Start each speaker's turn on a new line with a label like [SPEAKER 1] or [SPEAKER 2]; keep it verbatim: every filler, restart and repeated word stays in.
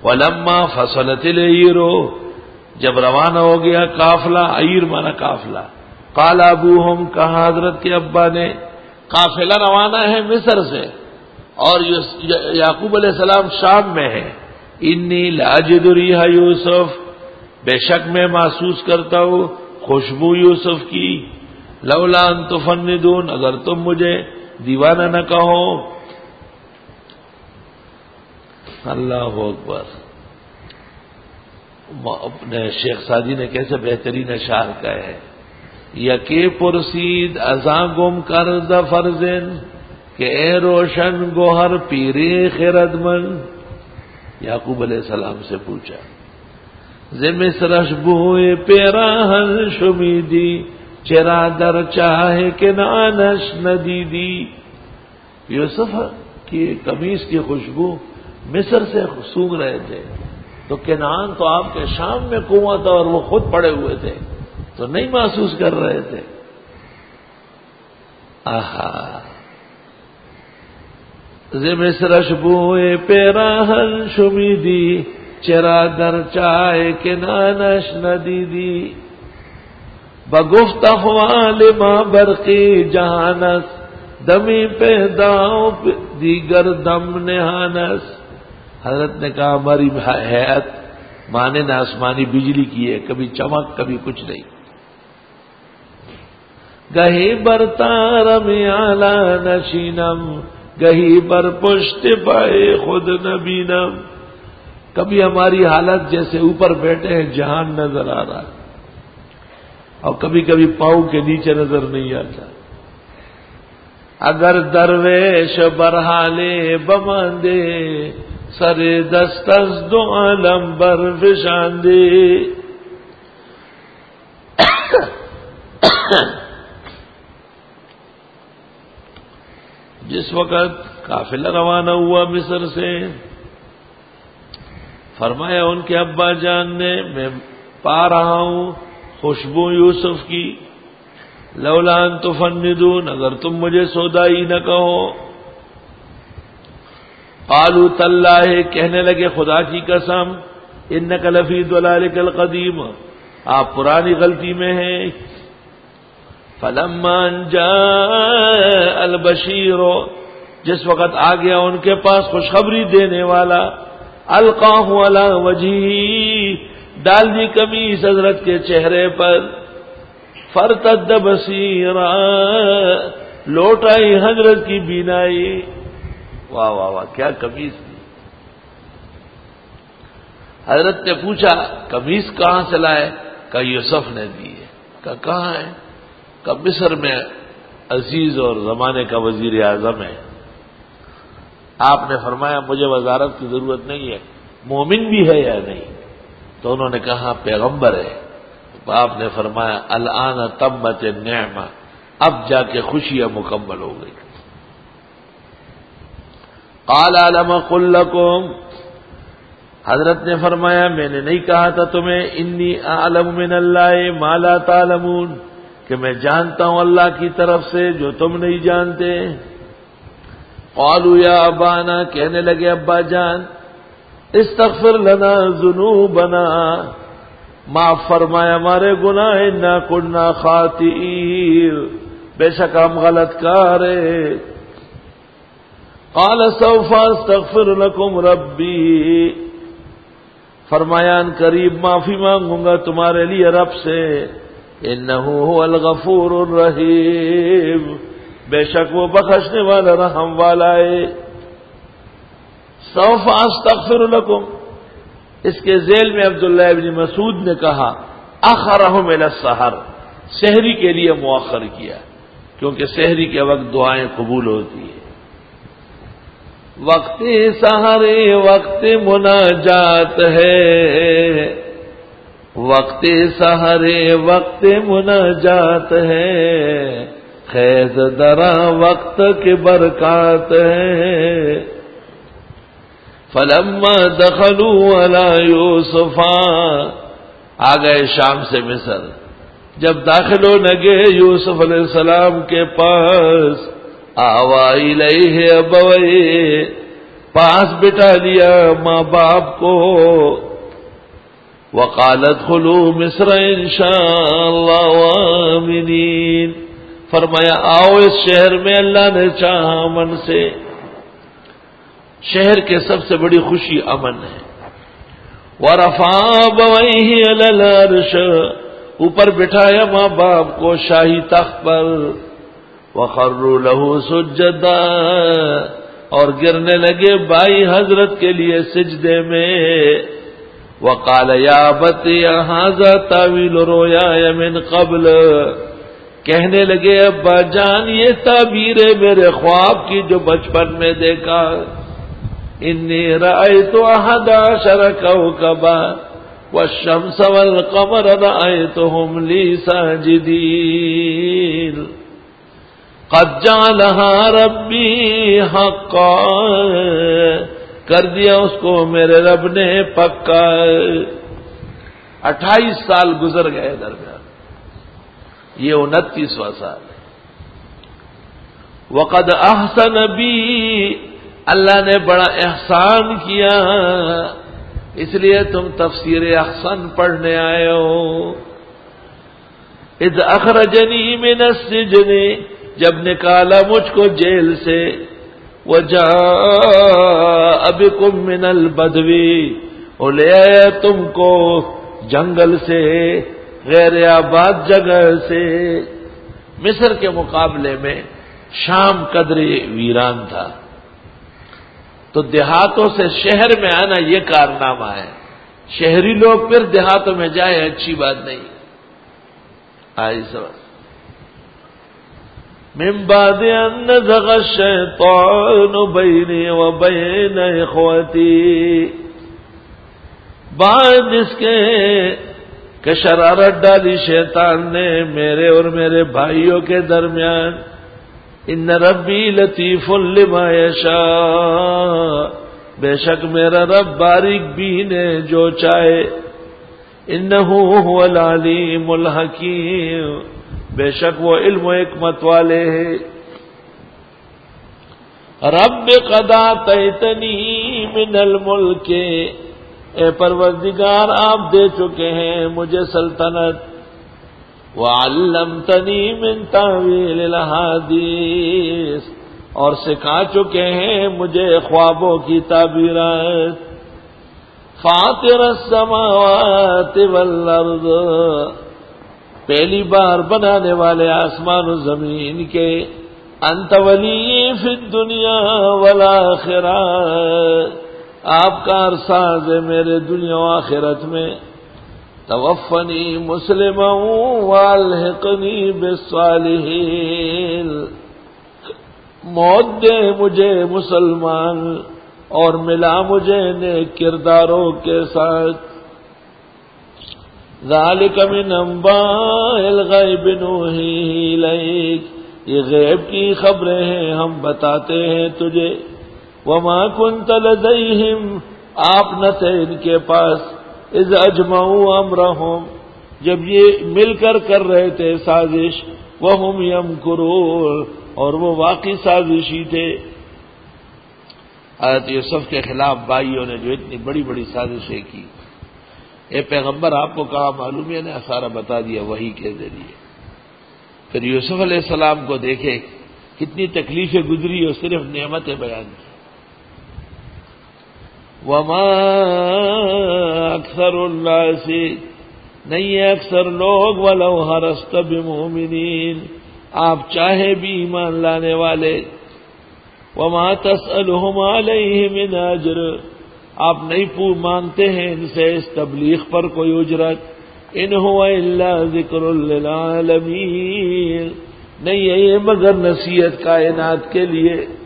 [SPEAKER 1] ولما فصلت العیر، جب روانہ ہو گیا قافلہ، عیر مانا قافلہ، قال ابوہم، کہا حضرت کے ابا نے، قافلہ روانہ ہے مصر سے اور یعقوب علیہ السلام شام میں ہے، انی لاجد ریح یوسف، بے شک میں محسوس کرتا ہوں خوشبو یوسف کی، لولا ان تفندون، اگر تم مجھے دیوانہ نہ کہو۔ اللہ اکبر۔ اپنے شیخ سعدی نے کیسے بہترین اشعار کہے ہیں، یکی پرسید ازاں گم کرد فرزن، کہ اے روشن گوہر پیری خردمند، یعقوب علیہ السلام سے پوچھا، ز مصرش بوئے پیراہن شمیدی، چرا در چاہے کنعانش ندیدی، یوسف کی قمیص کی خوشبو مصر سے سونگ رہے تھے، تو کنعان تو آپ کے شام میں کنواں تھا اور وہ خود پڑے ہوئے تھے، تو نہیں محسوس کر رہے تھے۔ آہا، ز مصرش بوئے پیراہن شمیدی، چرا در چائے کنانش ندیدی، بگفت احوال ما برقی جہانس، دمی پیداؤ دیگر دم نہانس۔ حضرت نے کہا ہماری حیات مانے نہ آسمانی بجلی کی ہے، کبھی چمک کبھی کچھ نہیں۔ گہی بر تارم اعلی نشینم، گہی بر پشت پائے خود نبینم، کبھی ہماری حالت جیسے اوپر بیٹھے ہیں جہان نظر آ رہا ہے، اور کبھی کبھی پاؤں کے نیچے نظر نہیں آتا۔ اگر درویش برحالے بماندے، سر دستز دو عالم بر فشاندے۔ جس وقت قافلہ روانہ ہوا مصر سے، فرمایا ان کے ابا جان نے، میں پا رہا ہوں خوشبو یوسف کی، لولا ان تفندون، اگر تم مجھے سودائی نہ کہو۔ قالوا تاللہ، کہنے لگے خدا کی قسم، انک لفی ضلالک القدیم، آپ پرانی غلطی میں ہیں۔ فلما جاء البشیر، جس وقت آ گیا ان کے پاس خوشخبری دینے والا، القاہ علی وجہہ، ڈال دی قمیص حضرت کے چہرے پر، فرتد بصیرا، لوٹ آئی حضرت کی بینائی۔ واہ واہ واہ، کیا قمیص دی۔ حضرت نے پوچھا قمیص کہاں سے لائے؟ کہا یوسف نے دی ہے۔ کہا کہاں ہے؟ کہا مصر میں عزیز اور زمانے کا وزیر اعظم ہے۔ آپ نے فرمایا مجھے وزارت کی ضرورت نہیں ہے، مومن بھی ہے یا نہیں؟ تو انہوں نے کہا پیغمبر ہے۔ تو آپ نے فرمایا الآن تمت النعمہ، اب جا کے خوشیاں مکمل ہو گئی۔ قال الم قل لکم، حضرت نے فرمایا میں نے نہیں کہا تھا تمہیں، انی اعلم من اللہ ما لا تعلمون، کہ میں جانتا ہوں اللہ کی طرف سے جو تم نہیں جانتے۔ قالوا یا ابانا، کہنے لگے ابا جان، استغفر لنا ذنوبنا، معاف فرمایا ہمارے گناہ، انا کنا خاطئین، بے شک ہم غلط کارے۔ قال سوف استغفر لکم ربی، فرمایا ان قریب معافی مانگوں گا تمہارے لیے رب سے، انہ هو الغفور الرحیم، بے شک وہ بخشنے والا رحم والا ہے۔ سوف استغفر لکم، اس کے ذیل میں عبداللہ ابن مسعود نے کہا اخرہم الی السحر، سحری کے لیے مؤخر کیا، کیونکہ سحری کے وقت دعائیں قبول ہوتی ہیں۔ وقت سحر وقت مناجات ہے، وقت سحر وقت مناجات ہے، خیز درا وقت کے برکات ہے۔ فلما دخلوا علی یوسف، آ گئے شام سے مصر، جب داخل ہونے گئے یوسف علیہ السلام کے پاس، آوا الیہ ابویہ، پاس بٹھا لیا ماں باپ کو. وقالت ادخلوا مصر انشاءاللہ آمنین، فرمایا آؤ اس شہر میں اللہ نے چاہا امن سے. شہر کے سب سے بڑی خوشی امن ہے. ورفع ابویہ علی العرش، اوپر بٹھایا ماں باپ کو شاہی تخت پر. وخروا له سجدا، اور گرنے لگے بھائی حضرت کے لیے سجدے میں. وقال یا ابتی ھذا تاویل رؤیایا من قبل، کہنے لگے ابا جان یہ تعبیر ہے میرے خواب کی جو بچپن میں دیکھا. انی رأیت احد عشر کوکبا والشمس والقمر رأیتهم لی ساجدین. قد جعلها ربی حقا، کر دیا اس کو میرے رب نے پکا. اٹھائیس سال گزر گئے درمیان، یہ انتیسواں سال ہے. وقد احسن بی، اللہ نے بڑا احسان کیا، اس لیے تم تفسیر احسن پڑھنے آئے ہو. اذ اخرجنی من السجن، جب نکالا مجھ کو جیل سے. وجاء بكم من البدو، اور لے آیا تم کو جنگل سے، غیر آباد جگہ سے. مصر کے مقابلے میں شام قدرے ویران تھا، تو دیہاتوں سے شہر میں آنا یہ کارنامہ ہے. شہری لوگ پھر دیہاتوں میں جائے اچھی بات نہیں. آئی سمجھ. من بعد ان نزغ الشیطان بینی و بین اخوتی، بعد اس کے کہ شرارت ڈالی شیطان نے میرے اور میرے بھائیوں کے درمیان. ان ربی لطیف لما یشاء، بے شک میرا رب باریک بین ہے جو چاہے. انہ هو العلیم الحکیم، بے شک وہ علم و حکمت والے ہیں. رب قد آتیتنی من الملک، اے پروردگار آپ دے چکے ہیں مجھے سلطنت. وعلمتنی من تاویل الاحادیث، اور سکھا چکے ہیں مجھے خوابوں کی تعبیرات. فاطر السماوات والارض، پہلی بار بنانے والے آسمان و زمین کے. انت ولی فی الدنیا والآخرہ، آپ کارساز ہے میرے دنیا و آخرت میں. توفنی مسلما والحقنی بالصالحین، موت دے مجھے مسلمان اور ملا مجھے نیک کرداروں کے ساتھ. ذالک من انباء الغیب نوحیہ الیک، یہ غیب کی خبریں ہیں ہم بتاتے ہیں تجھے. وما کنت لدیہم، آپ نہ تھے ان کے پاس. اذ اجمعوا امرہم، جب یہ مل کر کر رہے تھے سازش. وہم یمکرون، اور وہ واقعی سازشی تھے. حضرت یوسف کے خلاف بھائیوں نے جو اتنی بڑی بڑی سازشیں کی، اے پیغمبر آپ کو کہا معلوم ہے نے سارا بتا دیا وحی کے ذریعے. پھر یوسف علیہ السلام کو دیکھے کتنی تکلیفیں گزری اور صرف نعمتیں بیان کی. وما اکثر الناس، نہیں ہے اکثر لوگ، ولو حرصت بمؤمنین، آپ چاہے بھی ایمان لانے والے. وما تسألهم علیہ من اجر، آپ نہیں پور مانگتے ہیں ان سے اس تبلیغ پر کوئی اجرت. ان هو الا ذکر للعالمین، نہیں ہے یہ مگر نصیحت کائنات کے لیے.